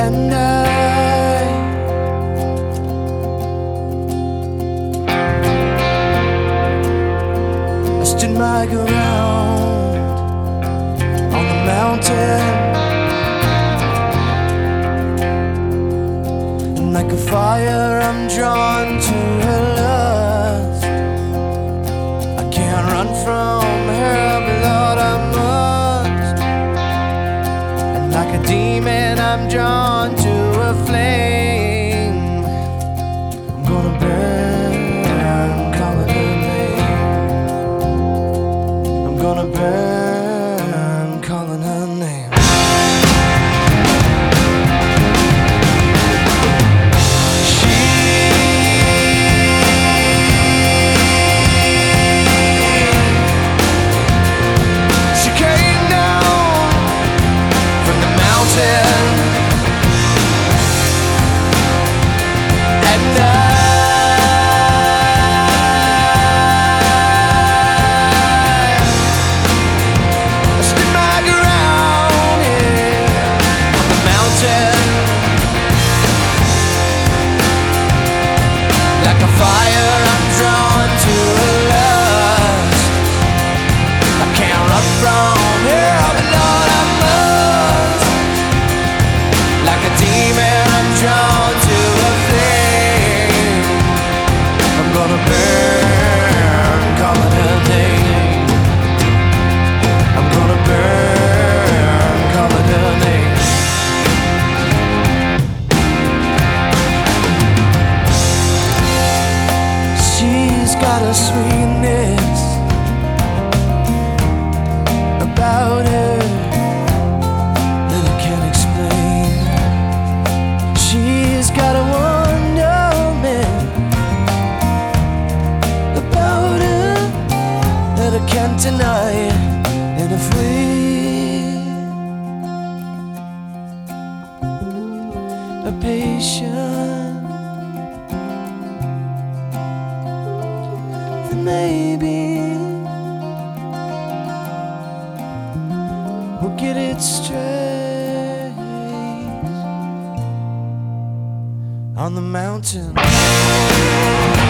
And I stood my ground on the mountain, and like a fire I'm drawn to her lust. I can't run from her, but Lord I must. And like a demon I'm drawn to a flame. I'm gonna burn, calling her name. I'm gonna burn, calling her name. She came down from the mountain, and I stood my ground here on the mountain. Like a fire I'm drawn to her lust. I can't run from her, but Lord I must. Like a demon I'm drawn to a flame. I'm gonna burn, calling her name. I'm gonna burn, calling her name. She's got a sweetness about her that I can't explain. She's got a wonderment about her that I can't deny. And if we are patient, then maybe we'll get it straight on the mountain.